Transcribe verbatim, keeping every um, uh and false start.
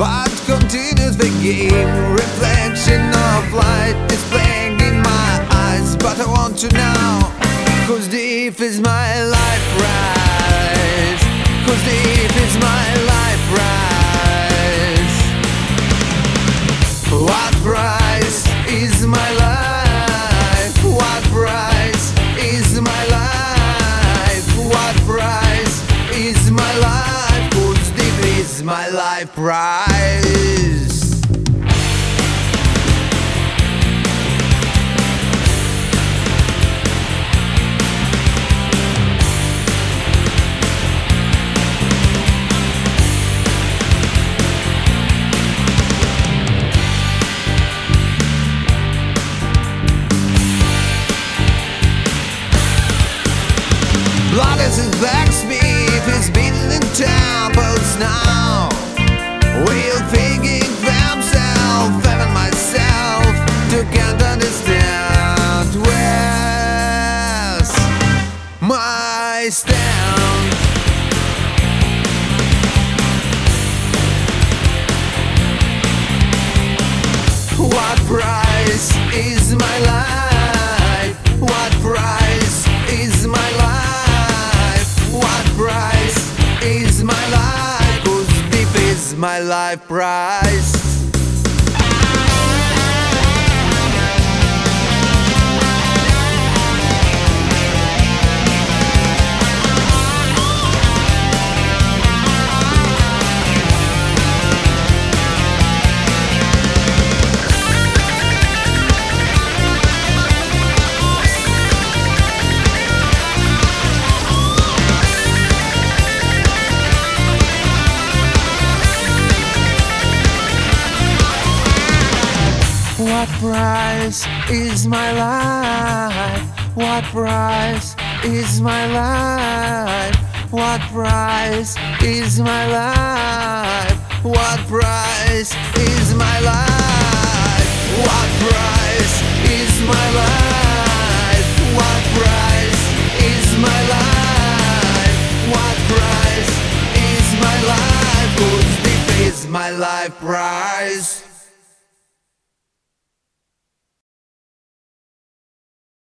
but continues the game. Reflection of light is playing in my eyes, but I want to know whose deep is my life prize? Whose deep is my life prize? What price is my life? What price is my life? What price is my life? Whose deep is my life prize? Blood is his blacksmith, he's beaten in temples now. We'll thinking themselves, even myself, to can't understand where's my stand. What price is my life? What price is my life? What price is my life? Whose deep is my life price? What price is my life? What price is my life? What price is my life? What price is my life? What price is my life? What price